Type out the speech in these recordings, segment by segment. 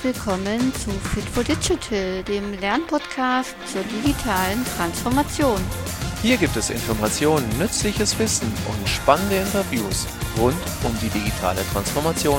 willkommen zu Fit for Digital, dem Lernpodcast zur digitalen Transformation. Hier gibt es Informationen, nützliches Wissen und spannende Interviews rund um die digitale Transformation.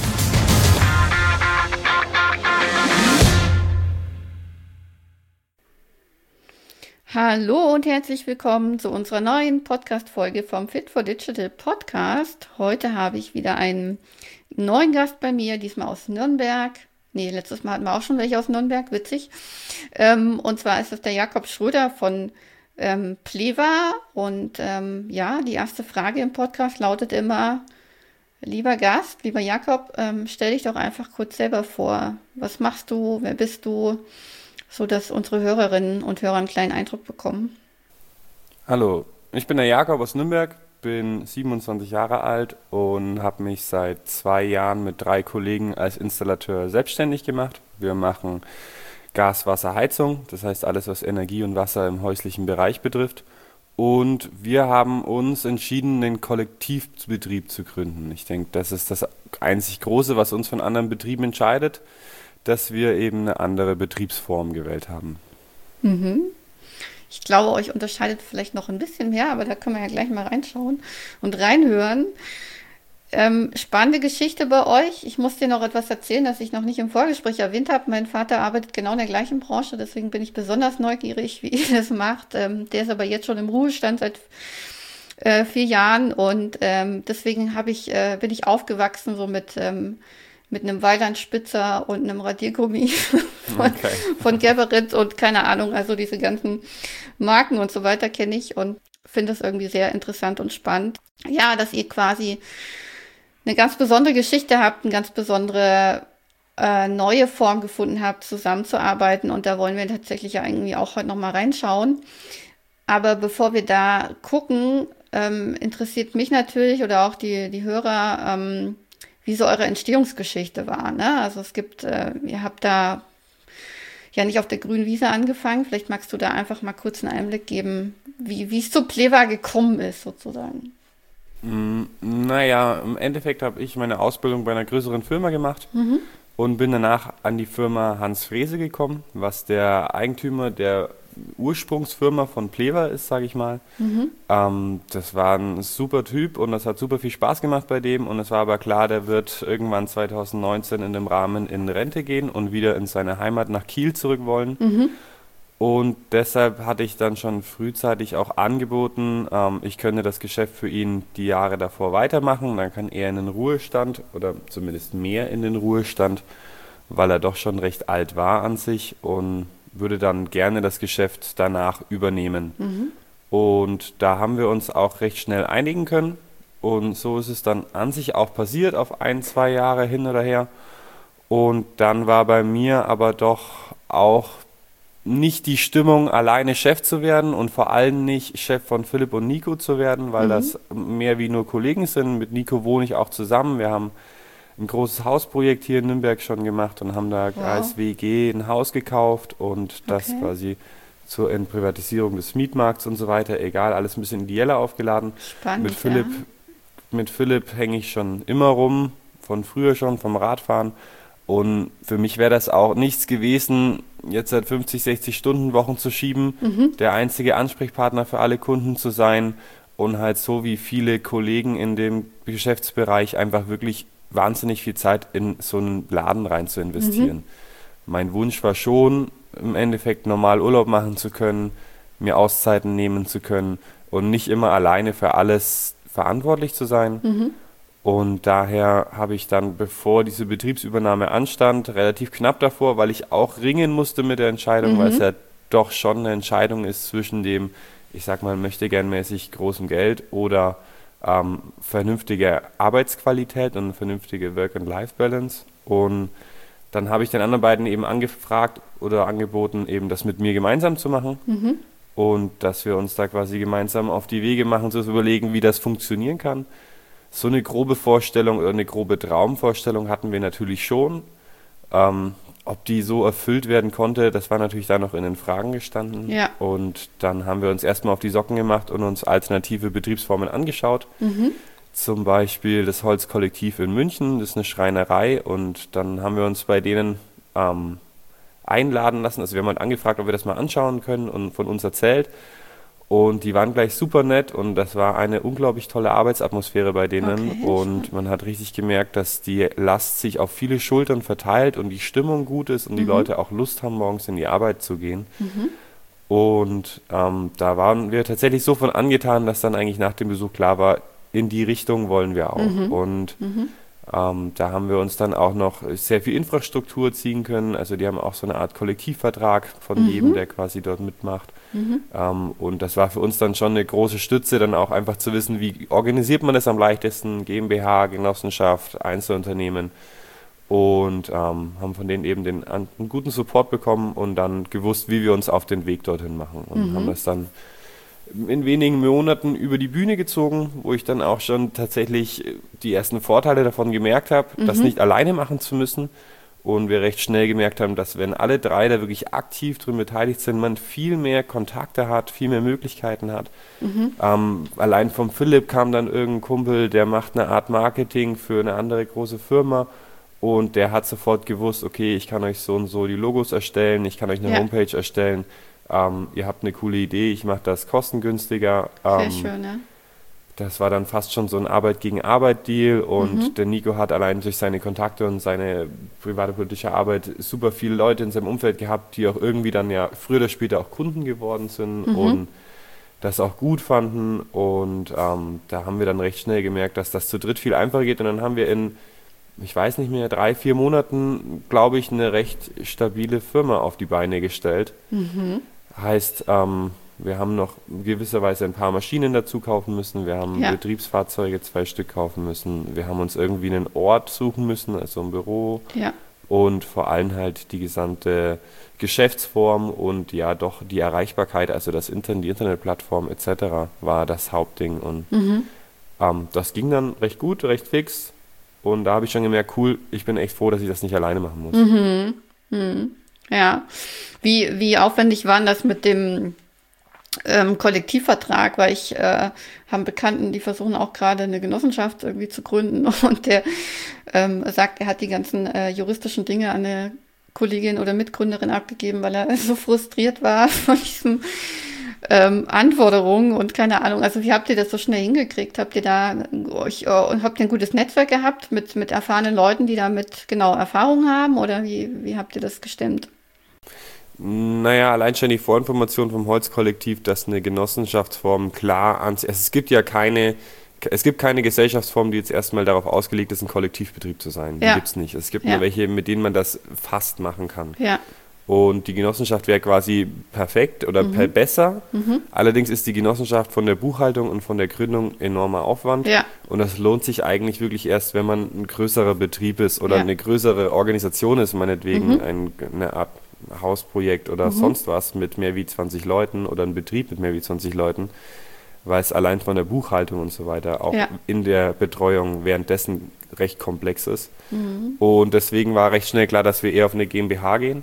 Hallo und herzlich willkommen zu unserer neuen Podcast-Folge vom Fit for Digital Podcast. Heute habe ich wieder einen neuen Gast bei mir, diesmal aus Nürnberg. Letztes Mal hatten wir auch schon welche aus Nürnberg, witzig. Und zwar ist es der Jakob Schröder von Pleva. Und die erste Frage im Podcast lautet immer: Lieber Gast, lieber Jakob, stell dich doch einfach kurz selber vor. Was machst du? Wer bist du? So dass unsere Hörerinnen und Hörer einen kleinen Eindruck bekommen. Hallo, ich bin der Jakob aus Nürnberg, bin 27 Jahre alt und habe mich seit 2 Jahren mit 3 Kollegen als Installateur selbstständig gemacht. Wir machen Gas, Wasser, Heizung, das heißt alles, was Energie und Wasser im häuslichen Bereich betrifft. Und wir haben uns entschieden, einen Kollektivbetrieb zu gründen. Ich denke, das ist das einzig Große, was uns von anderen Betrieben entscheidet, dass wir eben eine andere Betriebsform gewählt haben. Ich glaube, euch unterscheidet vielleicht noch ein bisschen mehr, aber da können wir ja gleich mal reinschauen und reinhören. Spannende Geschichte bei euch. Ich muss dir noch etwas erzählen, das ich noch nicht im Vorgespräch erwähnt habe. Mein Vater arbeitet genau in der gleichen Branche, deswegen bin ich besonders neugierig, wie ihr das macht. Der ist aber jetzt schon im Ruhestand seit 4 Jahren und deswegen bin ich aufgewachsen so mit einem Weilandspitzer und einem Radiergummi von Geberit und keine Ahnung, also diese ganzen Marken und so weiter kenne ich und finde es irgendwie sehr interessant und spannend. Ja, dass ihr quasi eine ganz besondere Geschichte habt, eine ganz besondere neue Form gefunden habt, zusammenzuarbeiten und da wollen wir tatsächlich ja irgendwie auch heute nochmal reinschauen. Aber bevor wir da gucken, interessiert mich natürlich oder auch die Hörer, wie so eure Entstehungsgeschichte war, ne? Also ihr habt da ja nicht auf der grünen Wiese angefangen. Vielleicht magst du da einfach mal kurz einen Einblick geben, wie es zu Pleva gekommen ist, sozusagen. Naja, im Endeffekt habe ich meine Ausbildung bei einer größeren Firma gemacht und bin danach an die Firma Hans Frese gekommen, was der Eigentümer der Ursprungsfirma von Pleva ist, sage ich mal. Das war ein super Typ und das hat super viel Spaß gemacht bei dem und es war aber klar, der wird irgendwann 2019 in dem Rahmen in Rente gehen und wieder in seine Heimat nach Kiel zurück wollen. Und deshalb hatte ich dann schon frühzeitig auch angeboten, ich könnte das Geschäft für ihn die Jahre davor weitermachen, dann kann er in den Ruhestand oder zumindest mehr in den Ruhestand, weil er doch schon recht alt war an sich und würde dann gerne das Geschäft danach übernehmen. Und da haben wir uns auch recht schnell einigen können. Und so ist es dann an sich auch passiert, auf 1-2 Jahre hin oder her. Und dann war bei mir aber doch auch nicht die Stimmung, alleine Chef zu werden und vor allem nicht Chef von Philipp und Nico zu werden, weil das mehr wie nur Kollegen sind. Mit Nico wohne ich auch zusammen. Wir haben ein großes Hausprojekt hier in Nürnberg schon gemacht und haben da als WG ein Haus gekauft und das quasi zur Entprivatisierung des Mietmarkts und so weiter, egal, alles ein bisschen ideeller aufgeladen. Spannend, Mit Philipp hänge ich schon immer rum, von früher schon, vom Radfahren und für mich wäre das auch nichts gewesen, jetzt seit 50-60-Stunden-Wochen zu schieben, der einzige Ansprechpartner für alle Kunden zu sein und halt so wie viele Kollegen in dem Geschäftsbereich einfach wirklich wahnsinnig viel Zeit in so einen Laden rein zu investieren. Mein Wunsch war schon, im Endeffekt normal Urlaub machen zu können, mir Auszeiten nehmen zu können und nicht immer alleine für alles verantwortlich zu sein. Und daher habe ich dann, bevor diese Betriebsübernahme anstand, relativ knapp davor, weil ich auch ringen musste mit der Entscheidung, weil es ja doch schon eine Entscheidung ist zwischen dem, ich sag mal, möchte gern mäßig großem Geld oder vernünftige Arbeitsqualität und vernünftige Work-and-Life-Balance. Und dann habe ich den anderen beiden eben angefragt oder angeboten, eben das mit mir gemeinsam zu machen und dass wir uns da quasi gemeinsam auf die Wege machen, zu überlegen, wie das funktionieren kann. So eine grobe Vorstellung oder eine grobe Traumvorstellung hatten wir natürlich schon. Ob die so erfüllt werden konnte, das war natürlich da noch in den Fragen gestanden. Ja. Und dann haben wir uns erstmal auf die Socken gemacht und uns alternative Betriebsformen angeschaut. Zum Beispiel das Holzkollektiv in München, das ist eine Schreinerei und dann haben wir uns bei denen einladen lassen. Also wir haben halt angefragt, ob wir das mal anschauen können und von uns erzählt. Und die waren gleich super nett und das war eine unglaublich tolle Arbeitsatmosphäre bei denen. Okay, Und schön. man hat richtig gemerkt, dass die Last sich auf viele Schultern verteilt und die Stimmung gut ist und die Leute auch Lust haben, morgens in die Arbeit zu gehen. Und da waren wir tatsächlich so von angetan, dass dann eigentlich nach dem Besuch klar war, in die Richtung wollen wir auch. Und da haben wir uns dann auch noch sehr viel Infrastruktur ziehen können. Also die haben auch so eine Art Kollektivvertrag von jedem, der quasi dort mitmacht. Und das war für uns dann schon eine große Stütze, dann auch einfach zu wissen, wie organisiert man das am leichtesten, GmbH, Genossenschaft, Einzelunternehmen. Und haben von denen eben einen guten Support bekommen und dann gewusst, wie wir uns auf den Weg dorthin machen. Und haben das dann in wenigen Monaten über die Bühne gezogen, wo ich dann auch schon tatsächlich die ersten Vorteile davon gemerkt habe, das nicht alleine machen zu müssen. Und wir recht schnell gemerkt haben, dass wenn alle drei da wirklich aktiv drin beteiligt sind, man viel mehr Kontakte hat, viel mehr Möglichkeiten hat. Allein vom Philipp kam dann irgendein Kumpel, der macht eine Art Marketing für eine andere große Firma. Und der hat sofort gewusst, okay, ich kann euch so und so die Logos erstellen, ich kann euch eine Ja. Homepage erstellen. Ihr habt eine coole Idee, ich mache das kostengünstiger. Sehr schön, ja. Das war dann fast schon so ein Arbeit gegen Arbeit-Deal und der Nico hat allein durch seine Kontakte und seine private politische Arbeit super viele Leute in seinem Umfeld gehabt, die auch irgendwie dann ja früher oder später auch Kunden geworden sind und das auch gut fanden. Und da haben wir dann recht schnell gemerkt, dass das zu dritt viel einfacher geht. Und dann haben wir in, ich weiß nicht mehr, 3-4 Monaten, glaube ich, eine recht stabile Firma auf die Beine gestellt. Heißt, wir haben noch gewisserweise ein paar Maschinen dazu kaufen müssen, wir haben Ja. Betriebsfahrzeuge 2 Stück kaufen müssen, wir haben uns irgendwie einen Ort suchen müssen, also ein Büro Ja. und vor allem halt die gesamte Geschäftsform und ja doch die Erreichbarkeit, also das Internet, die Internetplattform etc. war das Hauptding und das ging dann recht gut, recht fix und da habe ich schon gemerkt, cool, ich bin echt froh, dass ich das nicht alleine machen muss. Ja. Wie aufwendig war denn das mit dem Kollektivvertrag? Weil ich habe einen Bekannten, die versuchen auch gerade eine Genossenschaft irgendwie zu gründen und der sagt, er hat die ganzen juristischen Dinge an eine Kollegin oder Mitgründerin abgegeben, weil er so frustriert war von diesen Anforderungen und keine Ahnung. Also wie habt ihr das so schnell hingekriegt? Habt ihr da und habt ihr ein gutes Netzwerk gehabt mit erfahrenen Leuten, die damit genau Erfahrung haben oder wie habt ihr das gestemmt? Naja, allein schon die Vorinformation vom Holzkollektiv, dass eine Genossenschaftsform klar es gibt ja keine Gesellschaftsform, die jetzt erstmal darauf ausgelegt ist, ein Kollektivbetrieb zu sein. Die Ja. gibt's nicht. Es gibt Ja. nur welche, mit denen man das fast machen kann. Ja. Und die Genossenschaft wäre quasi perfekt oder besser. Allerdings ist die Genossenschaft von der Buchhaltung und von der Gründung enormer Aufwand. Ja. Und das lohnt sich eigentlich wirklich erst, wenn man ein größerer Betrieb ist oder Ja. eine größere Organisation ist, meinetwegen eine Art Hausprojekt oder sonst was mit mehr wie 20 Leuten oder ein Betrieb mit mehr wie 20 Leuten, weil es allein von der Buchhaltung und so weiter auch Ja. in der Betreuung währenddessen recht komplex ist. Und deswegen war recht schnell klar, dass wir eher auf eine GmbH gehen.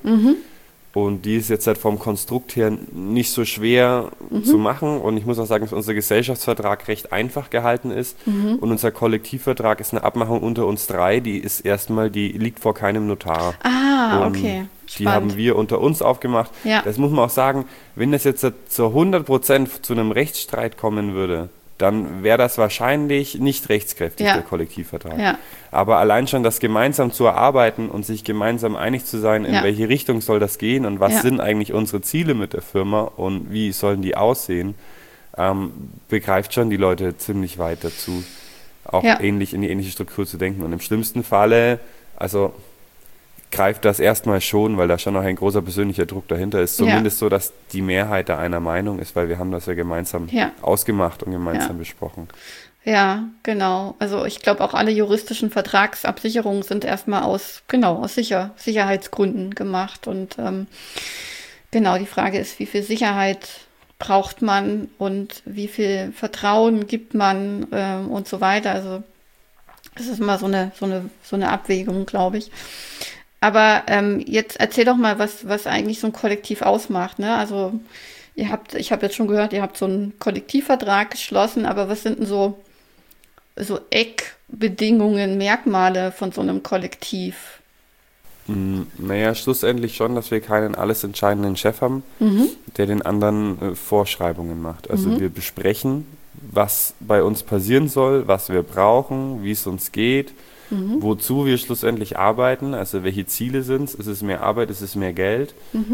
Und die ist jetzt halt vom Konstrukt her nicht so schwer zu machen. Und ich muss auch sagen, dass unser Gesellschaftsvertrag recht einfach gehalten ist. Und unser Kollektivvertrag ist eine Abmachung unter uns drei. Die liegt vor keinem Notar. Ah, Und okay. Die haben wir unter uns aufgemacht. Ja. Das muss man auch sagen, wenn das jetzt zu 100% zu einem Rechtsstreit kommen würde, dann wäre das wahrscheinlich nicht rechtskräftig, Ja. der Kollektivvertrag. Ja. Aber allein schon das gemeinsam zu erarbeiten und sich gemeinsam einig zu sein, in Ja. welche Richtung soll das gehen und was Ja. sind eigentlich unsere Ziele mit der Firma und wie sollen die aussehen, begreift schon die Leute ziemlich weit dazu, auch Ja. in die ähnliche Struktur zu denken. Und im schlimmsten Falle, also greift das erstmal schon, weil da schon noch ein großer persönlicher Druck dahinter ist. Ja. Zumindest so, dass die Mehrheit da einer Meinung ist, weil wir haben das ja gemeinsam Ja. ausgemacht und gemeinsam Ja. besprochen. Ja, genau. Also ich glaube auch alle juristischen Vertragsabsicherungen sind erstmal aus Sicherheitsgründen gemacht. Und genau, die Frage ist, wie viel Sicherheit braucht man und wie viel Vertrauen gibt man und so weiter. Also das ist immer so eine Abwägung, glaube ich. Aber jetzt erzähl doch mal, was eigentlich so ein Kollektiv ausmacht, ne? Also ich habe jetzt schon gehört, ihr habt so einen Kollektivvertrag geschlossen, aber was sind denn so Eckbedingungen, Merkmale von so einem Kollektiv? Naja, schlussendlich schon, dass wir keinen alles entscheidenden Chef haben, der den anderen Vorschreibungen macht. Also wir besprechen, was bei uns passieren soll, was wir brauchen, wie es uns geht, wozu wir schlussendlich arbeiten, also welche Ziele sind es. Ist es mehr Arbeit, ist es mehr Geld?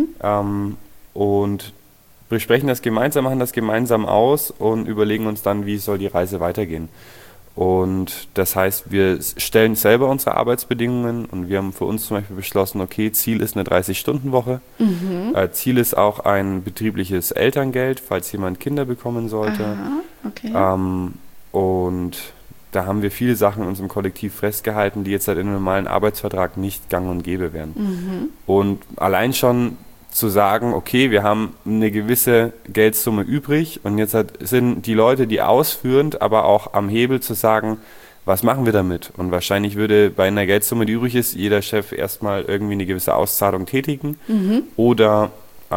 Und besprechen das gemeinsam, machen das gemeinsam aus und überlegen uns dann, wie soll die Reise weitergehen. Und das heißt, wir stellen selber unsere Arbeitsbedingungen und wir haben für uns zum Beispiel beschlossen, okay, Ziel ist eine 30-Stunden-Woche. Ziel ist auch ein betriebliches Elterngeld, falls jemand Kinder bekommen sollte. Aha, okay. Und da haben wir viele Sachen in unserem Kollektiv festgehalten, die jetzt halt in einem normalen Arbeitsvertrag nicht gang und gäbe wären. Und allein schon zu sagen, okay, wir haben eine gewisse Geldsumme übrig und jetzt sind die Leute, die ausführend, aber auch am Hebel zu sagen, was machen wir damit? Und wahrscheinlich würde bei einer Geldsumme, die übrig ist, jeder Chef erstmal irgendwie eine gewisse Auszahlung tätigen oder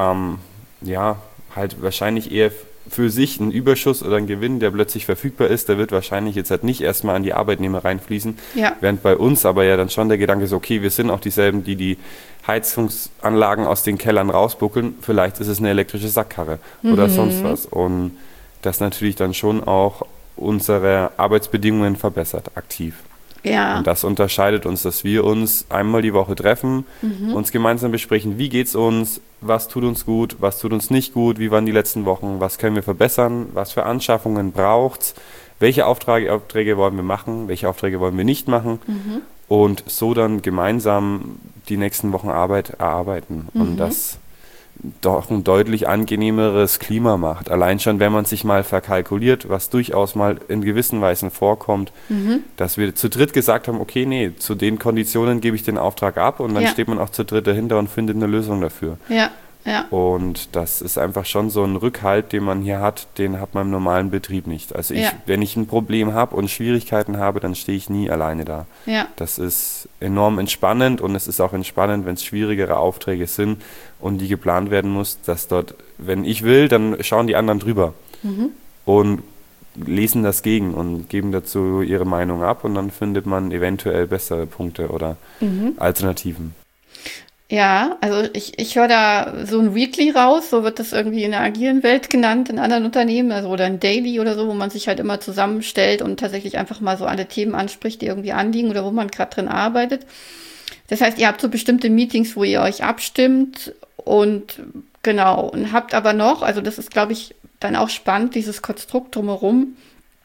halt wahrscheinlich eher für sich ein Überschuss oder ein Gewinn, der plötzlich verfügbar ist, der wird wahrscheinlich jetzt halt nicht erstmal an die Arbeitnehmer reinfließen, während bei uns aber ja dann schon der Gedanke ist, okay, wir sind auch dieselben, die Heizungsanlagen aus den Kellern rausbuckeln, vielleicht ist es eine elektrische Sackkarre oder sonst was. Und das natürlich dann schon auch unsere Arbeitsbedingungen verbessert, aktiv. Ja. Und das unterscheidet uns, dass wir uns einmal die Woche treffen, uns gemeinsam besprechen, wie geht's uns, was tut uns gut, was tut uns nicht gut, wie waren die letzten Wochen, was können wir verbessern, was für Anschaffungen braucht's, welche Aufträge wollen wir machen, welche Aufträge wollen wir nicht machen und so dann gemeinsam die nächsten Wochen Arbeit erarbeiten und das doch ein deutlich angenehmeres Klima macht. Allein schon, wenn man sich mal verkalkuliert, was durchaus mal in gewissen Weisen vorkommt, dass wir zu dritt gesagt haben, okay, nee, zu den Konditionen gebe ich den Auftrag ab und dann steht man auch zu dritt dahinter und findet eine Lösung dafür. Ja, ja. Und das ist einfach schon so ein Rückhalt, den man hier hat, den hat man im normalen Betrieb nicht. Also wenn ich ein Problem habe und Schwierigkeiten habe, dann stehe ich nie alleine da. Ja. Das ist enorm entspannend und es ist auch entspannend, wenn es schwierigere Aufträge sind und die geplant werden muss, dass dort, wenn ich will, dann schauen die anderen drüber und lesen das gegen und geben dazu ihre Meinung ab und dann findet man eventuell bessere Punkte oder Alternativen. Ja, also ich höre da so ein Weekly raus, so wird das irgendwie in der agilen Welt genannt, in anderen Unternehmen, also oder ein Daily oder so, wo man sich halt immer zusammenstellt und tatsächlich einfach mal so alle Themen anspricht, die irgendwie anliegen oder wo man gerade drin arbeitet. Das heißt, ihr habt so bestimmte Meetings, wo ihr euch abstimmt und genau, und habt aber noch, also das ist, glaube ich, dann auch spannend, dieses Konstrukt drumherum,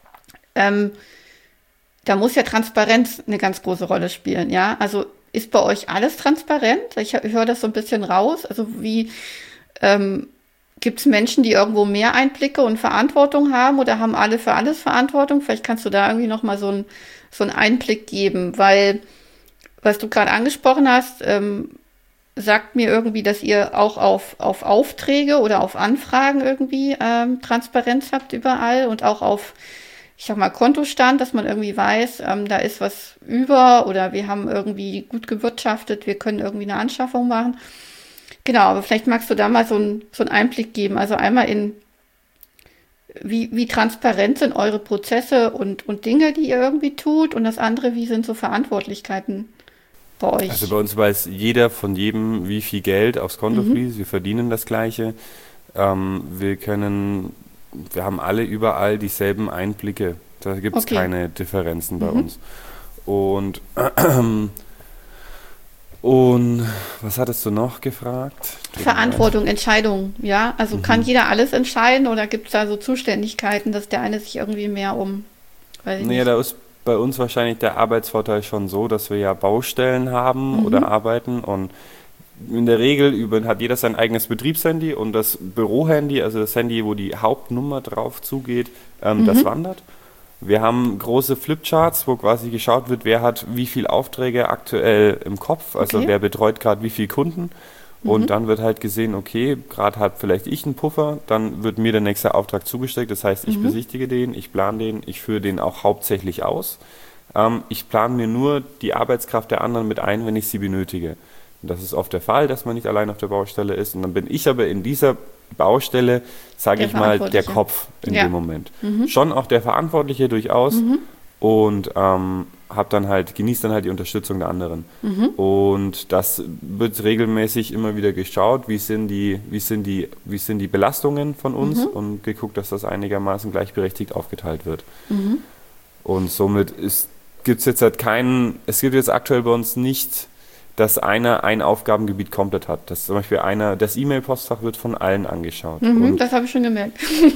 da muss ja Transparenz eine ganz große Rolle spielen, ja, also ist bei euch alles transparent? Ich höre das so ein bisschen raus. Also wie gibt es Menschen, die irgendwo mehr Einblicke und Verantwortung haben oder haben alle für alles Verantwortung? Vielleicht kannst du da irgendwie noch mal so einen Einblick geben, weil was du gerade angesprochen hast, sagt mir irgendwie, dass ihr auch auf Aufträge oder auf Anfragen irgendwie Transparenz habt überall und auch auf, ich sag mal, Kontostand, dass man irgendwie weiß, da ist was über oder wir haben irgendwie gut gewirtschaftet, wir können irgendwie eine Anschaffung machen. Genau, aber vielleicht magst du da mal so einen Einblick geben. Also einmal in, wie transparent sind eure Prozesse und Dinge, die ihr irgendwie tut und das andere, wie sind so Verantwortlichkeiten bei euch? Also bei uns weiß jeder von jedem, wie viel Geld aufs Konto fließt, wir verdienen das Gleiche. Wir haben alle überall dieselben Einblicke. Da gibt es keine Differenzen bei uns. Und was hattest du noch gefragt? Verantwortung, Entscheidungen, ja? Also kann jeder alles entscheiden oder gibt es da so Zuständigkeiten, dass der eine sich irgendwie mehr weiß ich nicht. Da ist bei uns wahrscheinlich der Arbeitsvorteil schon so, dass wir ja Baustellen haben oder arbeiten und in der Regel hat jeder sein eigenes Betriebshandy und das Bürohandy, also das Handy, wo die Hauptnummer drauf zugeht, das wandert. Wir haben große Flipcharts, wo quasi geschaut wird, wer hat wie viele Aufträge aktuell im Kopf, also wer betreut gerade wie viele Kunden. Und dann wird halt gesehen, okay, gerade hat vielleicht ich einen Puffer, dann wird mir der nächste Auftrag zugesteckt. Das heißt, ich besichtige den, ich plane den, ich führe den auch hauptsächlich aus. Ich plane mir nur die Arbeitskraft der anderen mit ein, wenn ich sie benötige. Und das ist oft der Fall, dass man nicht allein auf der Baustelle ist. Und dann bin ich aber in dieser Baustelle, sage ich mal, der Kopf in dem Moment. Schon auch der Verantwortliche durchaus. Und genieße dann halt die Unterstützung der anderen. Und das wird regelmäßig immer wieder geschaut, wie sind die Belastungen von uns und geguckt, dass das einigermaßen gleichberechtigt aufgeteilt wird. Und somit gibt es jetzt aktuell bei uns nicht, dass einer ein Aufgabengebiet komplett hat. Dass zum Beispiel das E-Mail-Postfach wird von allen angeschaut. Das habe ich schon gemerkt.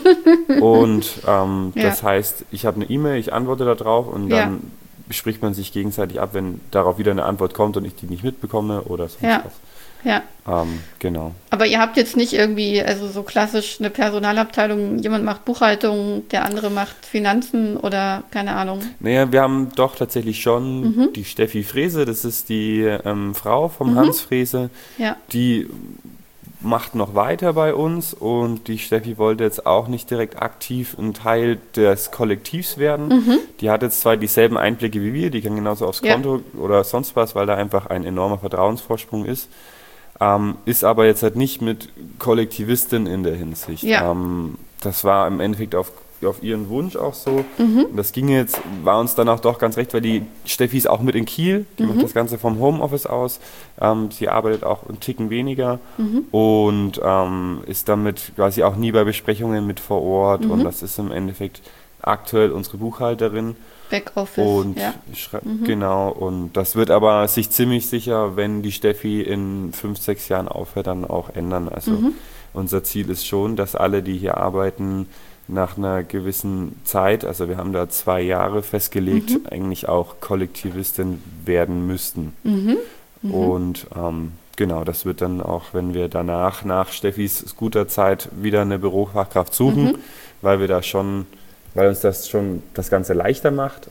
Das heißt, ich habe eine E-Mail, ich antworte darauf und dann bespricht man sich gegenseitig ab, wenn darauf wieder eine Antwort kommt und ich die nicht mitbekomme oder sonst was. Ja. Genau. Aber ihr habt jetzt nicht irgendwie, also so klassisch eine Personalabteilung, jemand macht Buchhaltung, der andere macht Finanzen oder keine Ahnung. Naja, wir haben doch tatsächlich schon die Steffi Frese, das ist die Frau vom Hans Frese, die macht noch weiter bei uns und die Steffi wollte jetzt auch nicht direkt aktiv ein Teil des Kollektivs werden. Die hat jetzt zwar dieselben Einblicke wie wir, die kann genauso aufs Konto oder sonst was, weil da einfach ein enormer Vertrauensvorsprung ist. Ist aber jetzt halt nicht mit Kollektivistin in der Hinsicht. Das war im Endeffekt auf ihren Wunsch auch so. Und das war uns dann auch doch ganz recht, weil die Steffi ist auch mit in Kiel, die macht das Ganze vom Homeoffice aus. Sie arbeitet auch einen Ticken weniger und ist damit quasi auch nie bei Besprechungen mit vor Ort. Und das ist im Endeffekt aktuell unsere Buchhalterin. Backoffice, und genau, und das wird aber sich ziemlich sicher, wenn die Steffi in 5-6 Jahren aufhört, dann auch ändern. Also unser Ziel ist schon, dass alle, die hier arbeiten, nach einer gewissen Zeit, also wir haben da 2 Jahre festgelegt, eigentlich auch Kollektivistin werden müssten. Und genau, das wird dann auch, wenn wir danach, nach Steffis guter Zeit, wieder eine Bürofachkraft suchen, weil uns das schon das Ganze leichter macht,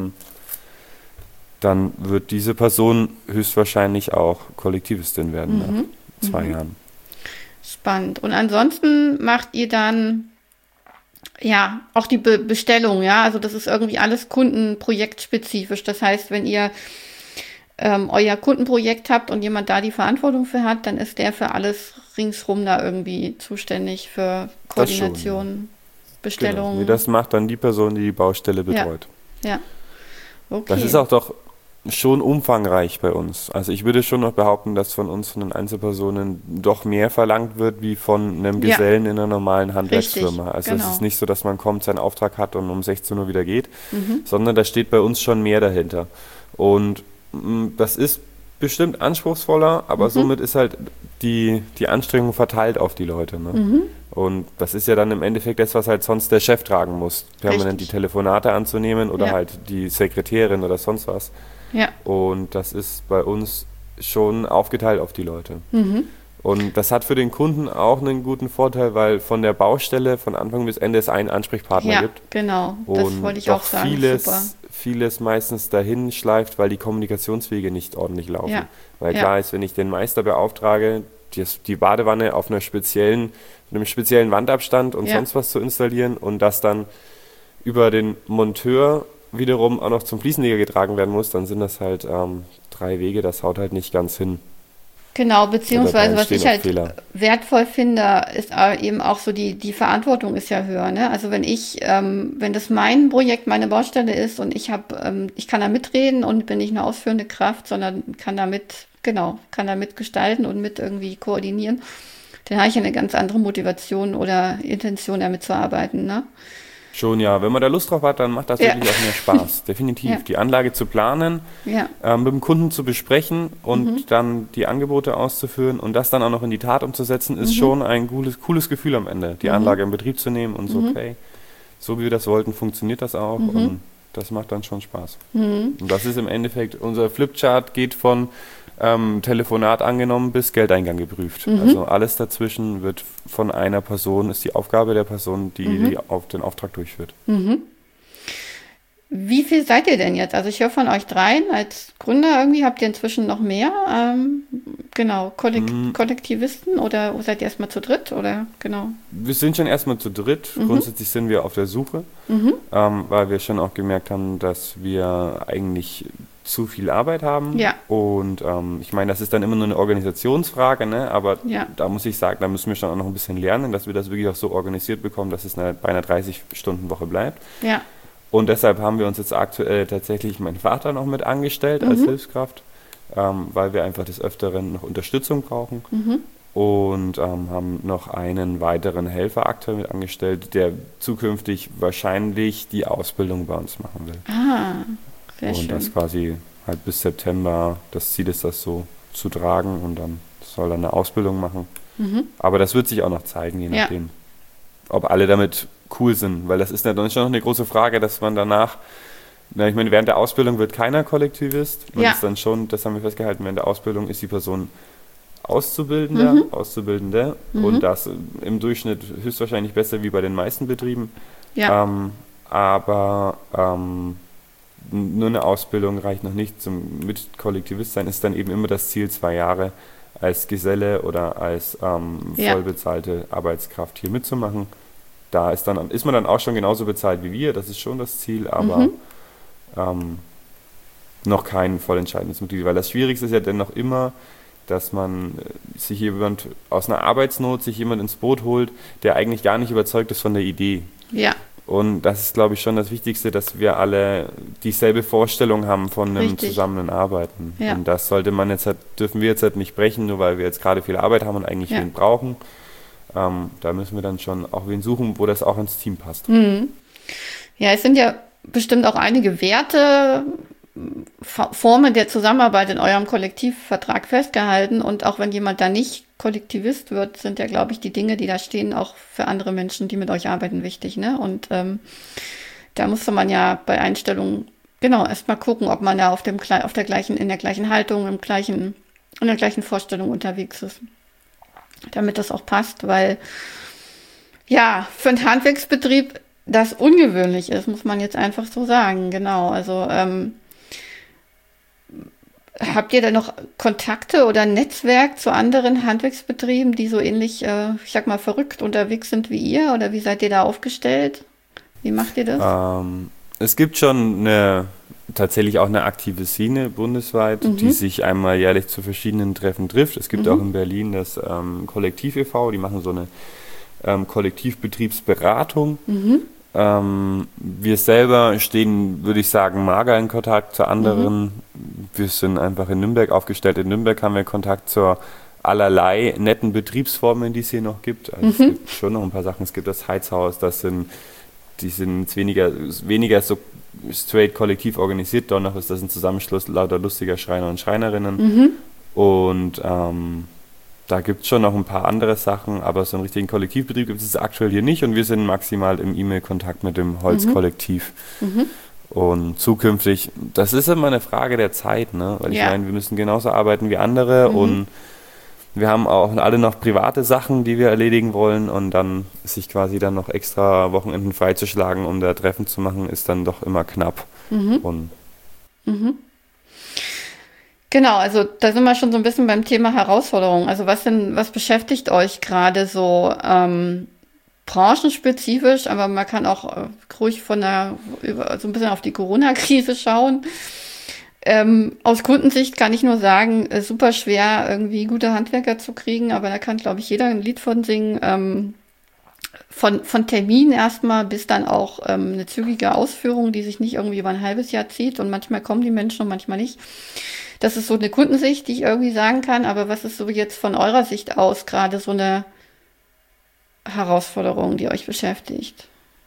dann wird diese Person höchstwahrscheinlich auch Kollektivistin werden nach 2 Jahren. Spannend. Und ansonsten macht ihr dann auch die Bestellung, also das ist irgendwie alles kundenprojektspezifisch. Das heißt, wenn ihr euer Kundenprojekt habt und jemand da die Verantwortung für hat, dann ist der für alles ringsrum da irgendwie zuständig für Koordination. Bestellung. Genau. Das macht dann die Person, die Baustelle betreut. Okay. Das ist auch doch schon umfangreich bei uns. Also ich würde schon noch behaupten, dass von den Einzelpersonen doch mehr verlangt wird, wie von einem Gesellen in einer normalen Handwerksfirma. Also es ist nicht so, dass man kommt, seinen Auftrag hat und um 16 Uhr wieder geht, sondern da steht bei uns schon mehr dahinter. Und das ist bestimmt anspruchsvoller, aber somit ist halt die Anstrengung verteilt auf die Leute. Ne? Und das ist ja dann im Endeffekt das, was halt sonst der Chef tragen muss. Permanent die Telefonate anzunehmen oder halt die Sekretärin oder sonst was. Und das ist bei uns schon aufgeteilt auf die Leute. Und das hat für den Kunden auch einen guten Vorteil, weil von der Baustelle von Anfang bis Ende es einen Ansprechpartner gibt. Genau, das wollte ich auch sagen. Vieles meistens dahin schleift, weil die Kommunikationswege nicht ordentlich laufen. Weil klar ist, wenn ich den Meister beauftrage, die Badewanne auf einem speziellen Wandabstand und sonst was zu installieren und das dann über den Monteur wiederum auch noch zum Fliesenleger getragen werden muss, dann sind das halt 3 Wege, das haut halt nicht ganz hin. Genau, beziehungsweise was ich halt wertvoll finde, ist eben auch so, die Verantwortung ist ja höher. Ne? Also wenn das mein Projekt, meine Baustelle ist und ich kann da mitreden und bin nicht eine ausführende Kraft, sondern kann da mitgestalten und mit irgendwie koordinieren, dann habe ich eine ganz andere Motivation oder Intention, damit zu arbeiten. Ne? Schon, ja. Wenn man da Lust drauf hat, dann macht das wirklich auch mehr Spaß. Definitiv. Die Anlage zu planen, mit dem Kunden zu besprechen und dann die Angebote auszuführen und das dann auch noch in die Tat umzusetzen, ist schon ein cooles Gefühl am Ende. Die Anlage in Betrieb zu nehmen und so, okay, so wie wir das wollten, funktioniert das auch und das macht dann schon Spaß. Und das ist im Endeffekt, unser Flipchart geht von Telefonat angenommen bis Geldeingang geprüft. Also alles dazwischen wird von einer Person, ist die Aufgabe der Person, die den Auftrag durchführt. Wie viel seid ihr denn jetzt? Also ich höre von euch 3 als Gründer, irgendwie habt ihr inzwischen noch mehr, Kollektivisten oder seid ihr erstmal zu dritt? Oder genau? Wir sind schon erstmal zu dritt. Grundsätzlich sind wir auf der Suche, weil wir schon auch gemerkt haben, dass wir eigentlich zu viel Arbeit haben. Und ich meine, das ist dann immer nur eine Organisationsfrage, ne? Aber da muss ich sagen, da müssen wir schon auch noch ein bisschen lernen, dass wir das wirklich auch so organisiert bekommen, dass es bei einer 30-Stunden-Woche bleibt. Und deshalb haben wir uns jetzt aktuell tatsächlich meinen Vater noch mit angestellt als Hilfskraft, weil wir einfach des Öfteren noch Unterstützung brauchen. Und haben noch einen weiteren Helfer aktuell mit angestellt, der zukünftig wahrscheinlich die Ausbildung bei uns machen will. Sehr schön. Und das quasi halt bis September, das Ziel ist, das so zu tragen und dann soll er eine Ausbildung machen. Aber das wird sich auch noch zeigen, je nachdem, ob alle damit cool sind, weil das ist dann schon noch eine große Frage, dass man danach, ich meine, während der Ausbildung wird keiner Kollektivist. Man ist dann schon, das haben wir festgehalten, während der Ausbildung ist die Person Auszubildende und das im Durchschnitt höchstwahrscheinlich besser wie bei den meisten Betrieben. Aber nur eine Ausbildung reicht noch nicht zum mit Kollektivist sein, ist dann eben immer das Ziel, 2 Jahre als Geselle oder als vollbezahlte Arbeitskraft hier mitzumachen. Da ist man dann auch schon genauso bezahlt wie wir, das ist schon das Ziel, aber noch kein voll entscheidendes Mitglied, weil das Schwierigste ist ja dennoch immer, dass man sich jemand aus einer Arbeitsnot jemand ins Boot holt, der eigentlich gar nicht überzeugt ist von der Idee. Ja. Und das ist, glaube ich, schon das Wichtigste, dass wir alle dieselbe Vorstellung haben von einem Zusammenarbeiten. Ja. Und das dürfen wir jetzt nicht brechen, nur weil wir jetzt gerade viel Arbeit haben und eigentlich wen brauchen. Da müssen wir dann schon auch wen suchen, wo das auch ins Team passt. Ja, es sind ja bestimmt auch einige Werte, Formen der Zusammenarbeit in eurem Kollektivvertrag festgehalten. Und auch wenn jemand da nicht Kollektivist wird, sind ja, glaube ich, die Dinge, die da stehen, auch für andere Menschen, die mit euch arbeiten, wichtig. Ne? Und da musste man ja bei Einstellungen erstmal gucken, ob man da in der gleichen Haltung, in der gleichen Vorstellung unterwegs ist. Damit das auch passt, weil für einen Handwerksbetrieb das ungewöhnlich ist, muss man jetzt einfach so sagen. Genau, also habt ihr da noch Kontakte oder ein Netzwerk zu anderen Handwerksbetrieben, die so ähnlich, ich sag mal, verrückt unterwegs sind wie ihr? Oder wie seid ihr da aufgestellt? Wie macht ihr das? Es gibt schon tatsächlich auch eine aktive Szene bundesweit, die sich einmal jährlich zu verschiedenen Treffen trifft. Es gibt auch in Berlin das Kollektiv e.V., die machen so eine Kollektivbetriebsberatung. Wir selber stehen, würde ich sagen, mager in Kontakt zu anderen. Wir sind einfach in Nürnberg aufgestellt. In Nürnberg haben wir Kontakt zu allerlei netten Betriebsformen, die es hier noch gibt. Also es gibt schon noch ein paar Sachen. Es gibt das Heizhaus, die sind jetzt weniger so straight kollektiv organisiert. Doch noch ist das ein Zusammenschluss lauter lustiger Schreiner und Schreinerinnen. Und da gibt es schon noch ein paar andere Sachen, aber so einen richtigen Kollektivbetrieb gibt es aktuell hier nicht und wir sind maximal im E-Mail-Kontakt mit dem Holzkollektiv. Und zukünftig, das ist immer eine Frage der Zeit, ne? Weil ich meine, wir müssen genauso arbeiten wie andere und wir haben auch alle noch private Sachen, die wir erledigen wollen und dann sich quasi dann noch extra Wochenenden freizuschlagen, um da Treffen zu machen, ist dann doch immer knapp. Genau, also da sind wir schon so ein bisschen beim Thema Herausforderungen. Also was beschäftigt euch gerade so branchenspezifisch, aber man kann auch ruhig so ein bisschen auf die Corona-Krise schauen. Aus Kundensicht kann ich nur sagen, super schwer, irgendwie gute Handwerker zu kriegen, aber da kann, glaube ich, jeder ein Lied von singen. Von Termin erstmal bis dann auch eine zügige Ausführung, die sich nicht irgendwie über ein halbes Jahr zieht und manchmal kommen die Menschen und manchmal nicht. Das ist so eine Kundensicht, die ich irgendwie sagen kann, aber was ist so jetzt von eurer Sicht aus gerade so eine Herausforderung, die euch beschäftigt?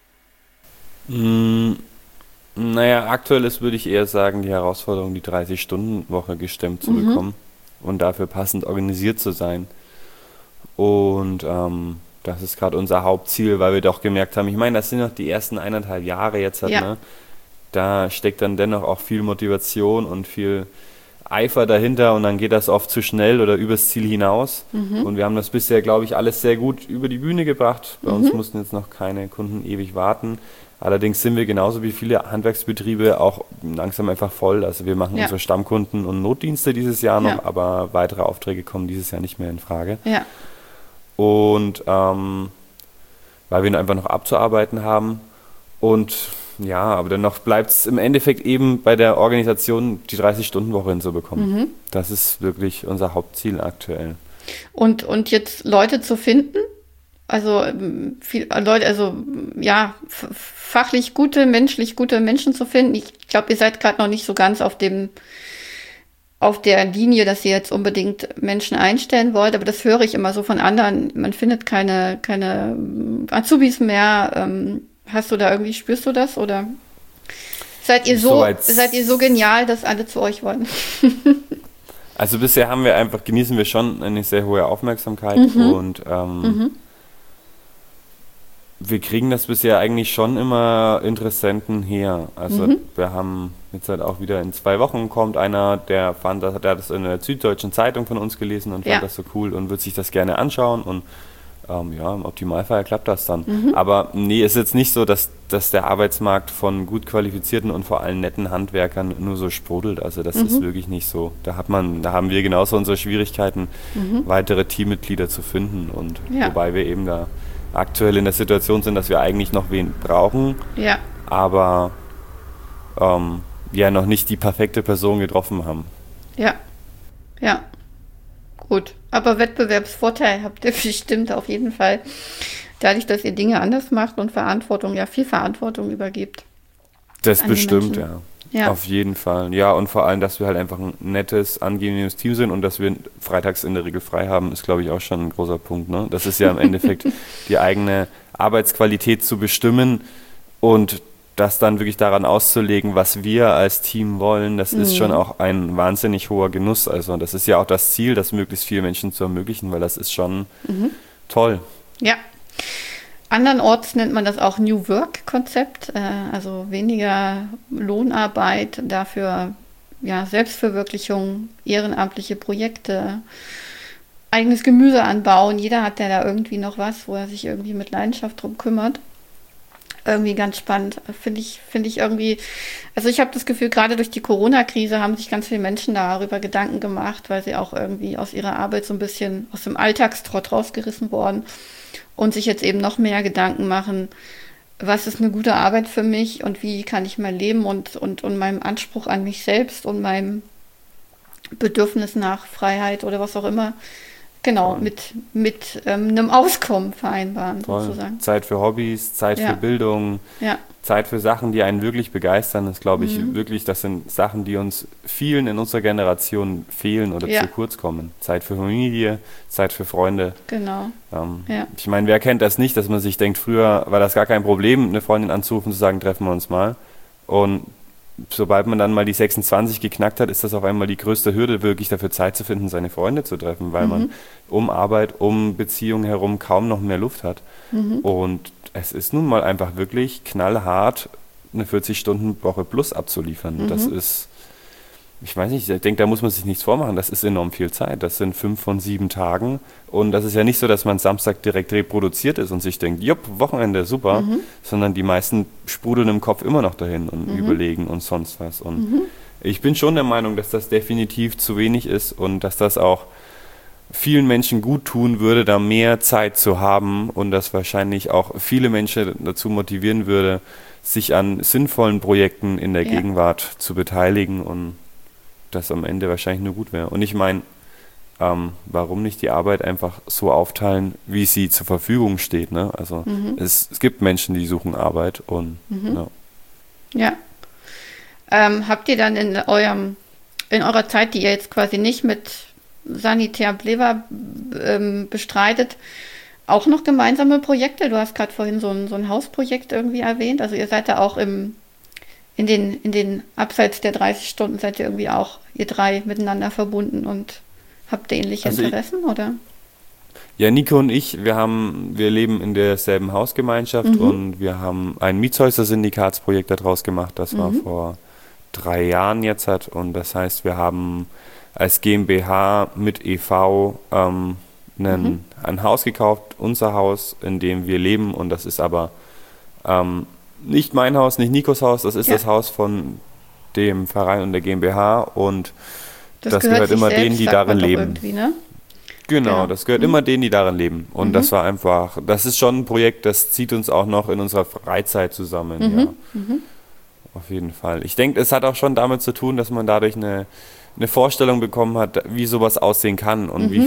Naja, aktuell ist, würde ich eher sagen, die Herausforderung, die 30-Stunden-Woche gestemmt zu bekommen und dafür passend organisiert zu sein. Und das ist gerade unser Hauptziel, weil wir doch gemerkt haben, ich meine, das sind noch die ersten 1,5 Jahre jetzt, ne? Da steckt dann dennoch auch viel Motivation und viel Eifer dahinter und dann geht das oft zu schnell oder übers Ziel hinaus. Und wir haben das bisher, glaube ich, alles sehr gut über die Bühne gebracht. Bei uns mussten jetzt noch keine Kunden ewig warten. Allerdings sind wir genauso wie viele Handwerksbetriebe auch langsam einfach voll. Also wir machen unsere Stammkunden und Notdienste dieses Jahr noch, aber weitere Aufträge kommen dieses Jahr nicht mehr in Frage. Und weil wir einfach noch abzuarbeiten haben und aber dennoch bleibt es im Endeffekt eben bei der Organisation, die 30-Stunden-Woche hinzubekommen. Das ist wirklich unser Hauptziel aktuell. Und jetzt Leute zu finden, also viel Leute, also ja, fachlich gute, menschlich gute Menschen zu finden. Ich glaube, ihr seid gerade noch nicht so ganz auf der Linie, dass ihr jetzt unbedingt Menschen einstellen wollt, aber das höre ich immer so von anderen. Man findet keine Azubis mehr. Spürst du das oder seid ihr so genial, dass alle zu euch wollen? Also bisher genießen wir schon eine sehr hohe Aufmerksamkeit und wir kriegen das bisher eigentlich schon immer Interessenten her. Also wir haben jetzt halt auch wieder in 2 Wochen kommt einer, der hat das in der Süddeutschen Zeitung von uns gelesen und fand das so cool und wird sich das gerne anschauen und im Optimalfall klappt das dann. Aber nee, ist jetzt nicht so, dass der Arbeitsmarkt von gut qualifizierten und vor allem netten Handwerkern nur so sprudelt. Also das ist wirklich nicht so. Da haben wir genauso unsere Schwierigkeiten, weitere Teammitglieder zu finden und wobei wir eben da aktuell in der Situation sind, dass wir eigentlich noch wen brauchen, aber noch nicht die perfekte Person getroffen haben. Ja. Gut, aber Wettbewerbsvorteil habt ihr bestimmt auf jeden Fall, dadurch, dass ihr Dinge anders macht und viel Verantwortung übergibt. Das bestimmt, ja. Auf jeden Fall. Ja, und vor allem, dass wir halt einfach ein nettes, angenehmes Team sind und dass wir freitags in der Regel frei haben, ist, glaube ich, auch schon ein großer Punkt. Ne? Das ist ja im Endeffekt die eigene Arbeitsqualität zu bestimmen und das dann wirklich daran auszulegen, was wir als Team wollen, das ist schon auch ein wahnsinnig hoher Genuss. Also das ist ja auch das Ziel, das möglichst vielen Menschen zu ermöglichen, weil das ist schon toll. Ja. Andernorts nennt man das auch New Work-Konzept, also weniger Lohnarbeit, dafür Selbstverwirklichung, ehrenamtliche Projekte, eigenes Gemüse anbauen. Jeder hat ja da irgendwie noch was, wo er sich irgendwie mit Leidenschaft drum kümmert. Irgendwie ganz spannend, finde ich irgendwie, also ich habe das Gefühl, gerade durch die Corona-Krise haben sich ganz viele Menschen darüber Gedanken gemacht, weil sie auch irgendwie aus ihrer Arbeit so ein bisschen aus dem Alltagstrott rausgerissen worden und sich jetzt eben noch mehr Gedanken machen, was ist eine gute Arbeit für mich und wie kann ich mein Leben und meinem Anspruch an mich selbst und meinem Bedürfnis nach Freiheit oder was auch immer, genau, mit einem Auskommen vereinbaren, sozusagen. Zeit für Hobbys, Zeit für Bildung, Zeit für Sachen, die einen wirklich begeistern. Das glaube ich wirklich, das sind Sachen, die uns vielen in unserer Generation fehlen oder zu kurz kommen. Zeit für Familie, Zeit für Freunde. Genau. Ich meine, wer kennt das nicht, dass man sich denkt, früher war das gar kein Problem, eine Freundin anzurufen und zu sagen, treffen wir uns mal. Und sobald man dann mal die 26 geknackt hat, ist das auf einmal die größte Hürde, wirklich dafür Zeit zu finden, seine Freunde zu treffen, weil man um Arbeit, um Beziehungen herum kaum noch mehr Luft hat. Und es ist nun mal einfach wirklich knallhart, eine 40-Stunden-Woche plus abzuliefern. Das ist, ich weiß nicht, ich denke, da muss man sich nichts vormachen, das ist enorm viel Zeit. Das sind 5 von 7 Tagen und das ist ja nicht so, dass man Samstag direkt reproduziert ist und sich denkt, jupp, Wochenende, super, sondern die meisten sprudeln im Kopf immer noch dahin und überlegen und sonst was. Und ich bin schon der Meinung, dass das definitiv zu wenig ist und dass das auch vielen Menschen gut tun würde, da mehr Zeit zu haben und das wahrscheinlich auch viele Menschen dazu motivieren würde, sich an sinnvollen Projekten in der Gegenwart zu beteiligen und das am Ende wahrscheinlich nur gut wäre. Und ich meine, warum nicht die Arbeit einfach so aufteilen, wie sie zur Verfügung steht, ne? Also es gibt Menschen, die suchen Arbeit und habt ihr dann in eurer Zeit, die ihr jetzt quasi nicht mit Sanitär Plewa bestreitet, auch noch gemeinsame Projekte? Du hast gerade vorhin so ein Hausprojekt irgendwie erwähnt, also ihr seid da auch in den abseits der 30 Stunden seid ihr irgendwie auch, ihr drei, miteinander verbunden und habt ähnliche Interessen, oder? Ja, Nico und ich, wir leben in derselben Hausgemeinschaft und wir haben ein Mietshäuser-Syndikatsprojekt daraus gemacht, das war vor 3 Jahren jetzt und das heißt, wir haben als GmbH mit e.V. Ein Haus gekauft, unser Haus, in dem wir leben und das ist aber nicht mein Haus, nicht Nikos Haus, das ist das Haus von dem Verein und der GmbH und das gehört immer denen, die darin leben. Ne? Genau, das gehört immer denen, die darin leben. Und das war einfach, das ist schon ein Projekt, das zieht uns auch noch in unserer Freizeit zusammen. Auf jeden Fall. Ich denke, es hat auch schon damit zu tun, dass man dadurch eine Vorstellung bekommen hat, wie sowas aussehen kann und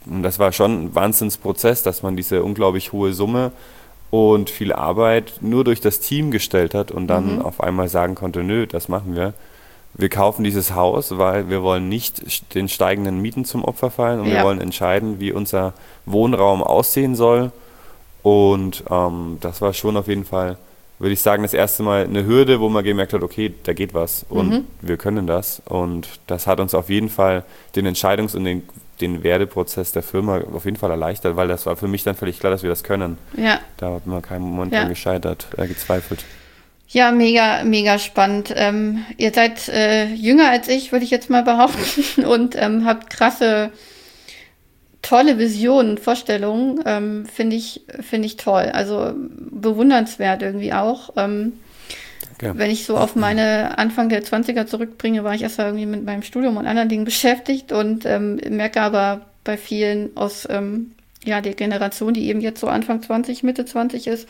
Und das war schon ein Wahnsinnsprozess, dass man diese unglaublich hohe Summe und viel Arbeit nur durch das Team gestellt hat und dann auf einmal sagen konnte, nö, das machen wir. Wir kaufen dieses Haus, weil wir wollen nicht den steigenden Mieten zum Opfer fallen und wir wollen entscheiden, wie unser Wohnraum aussehen soll. Und das war schon auf jeden Fall, würde ich sagen, das erste Mal eine Hürde, wo man gemerkt hat, okay, da geht was und wir können das. Und das hat uns auf jeden Fall den Entscheidungs- und den Werdeprozess der Firma auf jeden Fall erleichtert, weil das war für mich dann völlig klar, dass wir das können. Ja. Da hat man keinen Moment dran gezweifelt. Ja, mega, mega spannend. Ihr seid jünger als ich, würde ich jetzt mal behaupten, und habt krasse, tolle Visionen, Vorstellungen. Finde ich toll. Also bewundernswert irgendwie auch. Wenn ich so auf meine Anfang der 20er zurückbringe, war ich erst mal irgendwie mit meinem Studium und anderen Dingen beschäftigt und merke aber bei vielen aus der Generation, die eben jetzt so Anfang 20, Mitte 20 ist,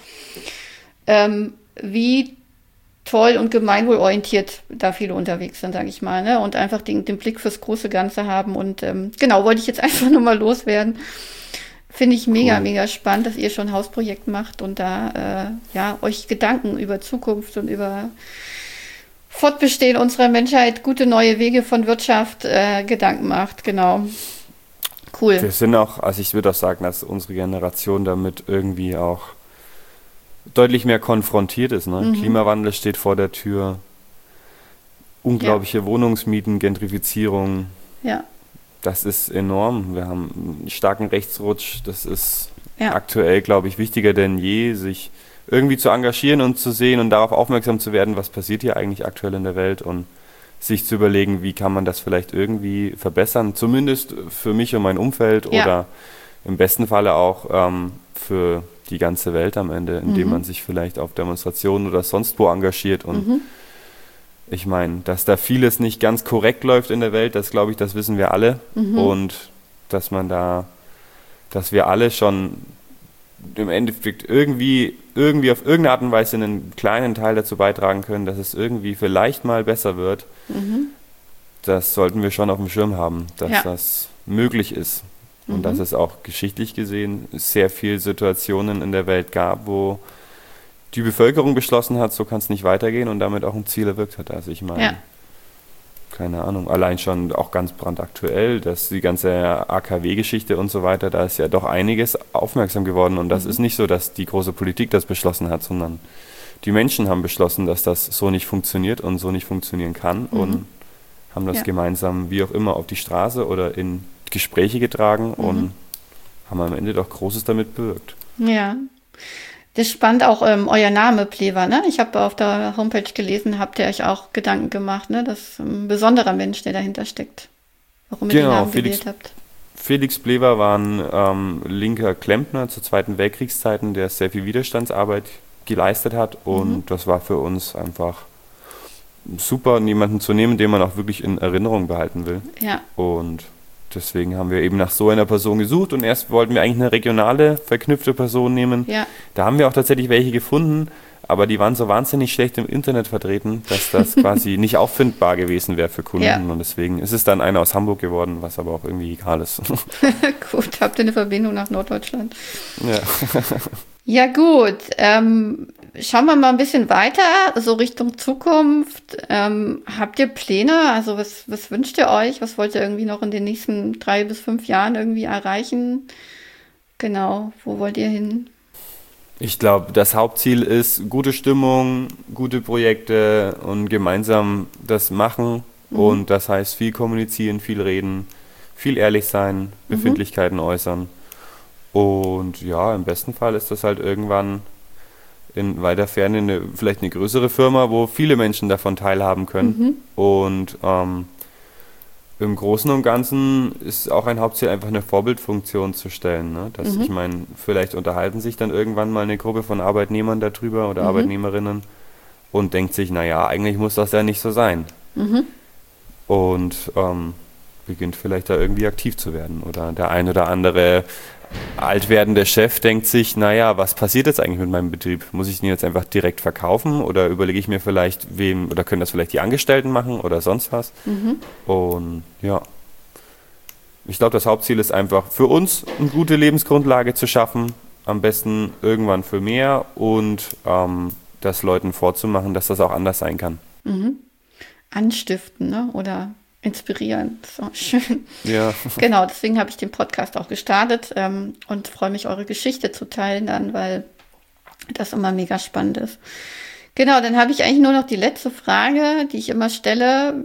wie toll und gemeinwohlorientiert da viele unterwegs sind, sage ich mal, ne? Und einfach den Blick fürs große Ganze haben. Und wollte ich jetzt einfach nur mal loswerden. Finde ich mega, mega spannend, dass ihr schon ein Hausprojekt macht und da euch Gedanken über Zukunft und über Fortbestehen unserer Menschheit, gute neue Wege von Wirtschaft Gedanken macht. Genau. Cool. Wir sind auch, also ich würde auch sagen, dass unsere Generation damit irgendwie auch deutlich mehr konfrontiert ist. Ne? Klimawandel steht vor der Tür, unglaubliche Wohnungsmieten, Gentrifizierung. Ja. Das ist enorm. Wir haben einen starken Rechtsrutsch. Das ist aktuell, glaube ich, wichtiger denn je, sich irgendwie zu engagieren und zu sehen und darauf aufmerksam zu werden, was passiert hier eigentlich aktuell in der Welt und sich zu überlegen, wie kann man das vielleicht irgendwie verbessern, zumindest für mich und mein Umfeld oder im besten Falle auch für die ganze Welt am Ende, indem man sich vielleicht auf Demonstrationen oder sonst wo engagiert. Und ich meine, dass da vieles nicht ganz korrekt läuft in der Welt, das glaube ich, das wissen wir alle. Und dass wir alle schon im Endeffekt irgendwie auf irgendeine Art und Weise einen kleinen Teil dazu beitragen können, dass es irgendwie vielleicht mal besser wird. Das sollten wir schon auf dem Schirm haben, dass das möglich ist. Und dass es auch geschichtlich gesehen sehr viele Situationen in der Welt gab, wo die Bevölkerung beschlossen hat, so kann es nicht weitergehen und damit auch ein Ziel erwirkt hat. Also ich meine, keine Ahnung, allein schon auch ganz brandaktuell, dass die ganze AKW-Geschichte und so weiter, da ist ja doch einiges aufmerksam geworden und das ist nicht so, dass die große Politik das beschlossen hat, sondern die Menschen haben beschlossen, dass das so nicht funktioniert und so nicht funktionieren kann und haben das gemeinsam, wie auch immer, auf die Straße oder in Gespräche getragen und haben am Ende doch Großes damit bewirkt. Ja, das ist spannend auch euer Name Plewa, ne? Ich habe auf der Homepage gelesen, habt ihr euch auch Gedanken gemacht, ne? Das ist ein besonderer Mensch, der dahinter steckt. Warum ihr den Namen gewählt habt. Felix Plewa war ein linker Klempner zu Zweiten Weltkriegszeiten, der sehr viel Widerstandsarbeit geleistet hat und das war für uns einfach super, jemanden zu nehmen, den man auch wirklich in Erinnerung behalten will. Ja. Und deswegen haben wir eben nach so einer Person gesucht und erst wollten wir eigentlich eine regionale, verknüpfte Person nehmen. Ja. Da haben wir auch tatsächlich welche gefunden, aber die waren so wahnsinnig schlecht im Internet vertreten, dass das quasi nicht auffindbar gewesen wäre für Kunden und deswegen ist es dann einer aus Hamburg geworden, was aber auch irgendwie egal ist. Gut, habt ihr eine Verbindung nach Norddeutschland? Ja. Ja gut, schauen wir mal ein bisschen weiter, so Richtung Zukunft. Habt ihr Pläne? Also was wünscht ihr euch? Was wollt ihr irgendwie noch in den nächsten 3 bis 5 Jahren irgendwie erreichen? Genau, wo wollt ihr hin? Ich glaube, das Hauptziel ist gute Stimmung, gute Projekte und gemeinsam das machen. Und das heißt viel kommunizieren, viel reden, viel ehrlich sein, Befindlichkeiten äußern. Und ja, im besten Fall ist das halt irgendwann in weiter Ferne vielleicht eine größere Firma, wo viele Menschen davon teilhaben können. Und im Großen und Ganzen ist auch ein Hauptziel, einfach eine Vorbildfunktion zu stellen. Ne? Dass ich meine, vielleicht unterhalten sich dann irgendwann mal eine Gruppe von Arbeitnehmern darüber oder Arbeitnehmerinnen und denkt sich, naja, eigentlich muss das ja nicht so sein. Und beginnt vielleicht da irgendwie aktiv zu werden. Oder der ein oder andere alt werdende Chef denkt sich, naja, was passiert jetzt eigentlich mit meinem Betrieb? Muss ich den jetzt einfach direkt verkaufen oder überlege ich mir vielleicht, oder können das vielleicht die Angestellten machen oder sonst was? Und ja, ich glaube, das Hauptziel ist einfach für uns eine gute Lebensgrundlage zu schaffen, am besten irgendwann für mehr und das Leuten vorzumachen, dass das auch anders sein kann. Anstiften, ne? Oder inspirieren. So schön. Ja. Genau, deswegen habe ich den Podcast auch gestartet und freue mich, eure Geschichte zu teilen dann, weil das immer mega spannend ist. Genau, dann habe ich eigentlich nur noch die letzte Frage, die ich immer stelle.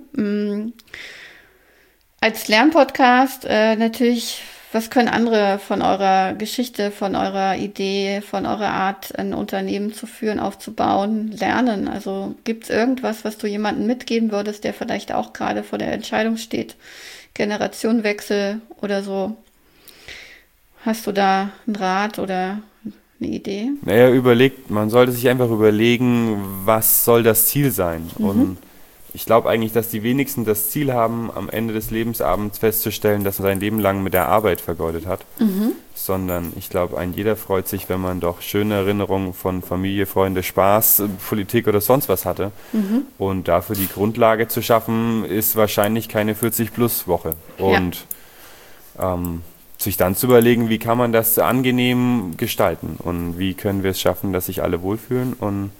Als Lernpodcast natürlich, was können andere von eurer Geschichte, von eurer Idee, von eurer Art, ein Unternehmen zu führen, aufzubauen, lernen? Also gibt es irgendwas, was du jemandem mitgeben würdest, der vielleicht auch gerade vor der Entscheidung steht, Generationenwechsel oder so? Hast du da einen Rat oder eine Idee? Naja, man sollte sich einfach überlegen, was soll das Ziel sein? Und ich glaube eigentlich, dass die wenigsten das Ziel haben, am Ende des Lebensabends festzustellen, dass man sein Leben lang mit der Arbeit vergeudet hat. Sondern ich glaube, jeder freut sich, wenn man doch schöne Erinnerungen von Familie, Freunde, Spaß, Politik oder sonst was hatte. Und dafür die Grundlage zu schaffen, ist wahrscheinlich keine 40-Plus-Woche. Und sich dann zu überlegen, wie kann man das angenehm gestalten und wie können wir es schaffen, dass sich alle wohlfühlen und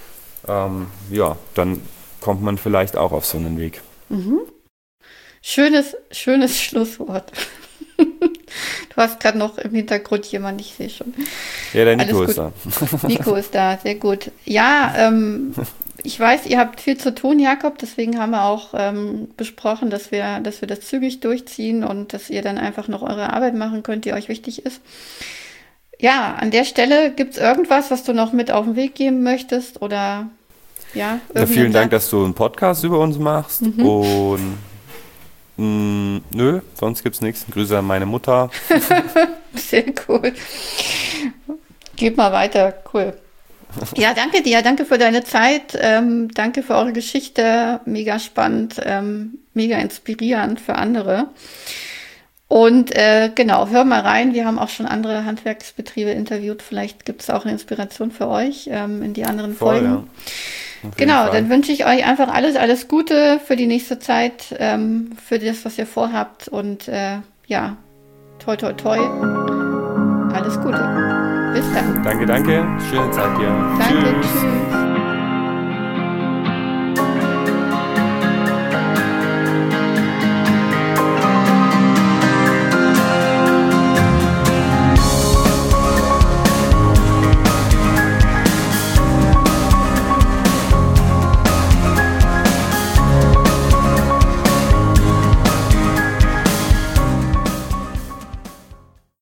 dann kommt man vielleicht auch auf so einen Weg. Schönes Schlusswort. Du hast gerade noch im Hintergrund jemanden, ich sehe schon. Ja, der Nico ist da. Nico ist da, sehr gut. Ja, ich weiß, ihr habt viel zu tun, Jakob, deswegen haben wir auch besprochen, dass wir das zügig durchziehen und dass ihr dann einfach noch eure Arbeit machen könnt, die euch wichtig ist. Ja, an der Stelle gibt es irgendwas, was du noch mit auf den Weg geben möchtest oder ja? Vielen Dank, dass du einen Podcast über uns machst und nö, sonst gibt's nichts. Grüße an meine Mutter. Sehr cool. Gib mal weiter, cool. Ja, danke dir, danke für deine Zeit, danke für eure Geschichte, mega spannend, mega inspirierend für andere. Und genau, hör mal rein, wir haben auch schon andere Handwerksbetriebe interviewt, vielleicht gibt es auch eine Inspiration für euch in die anderen Folgen. Ja. Genau, dann wünsche ich euch einfach alles Gute für die nächste Zeit, für das, was ihr vorhabt und ja, toi toi toi, alles Gute. Bis dann. Danke, schöne Zeit dir. Danke, tschüss.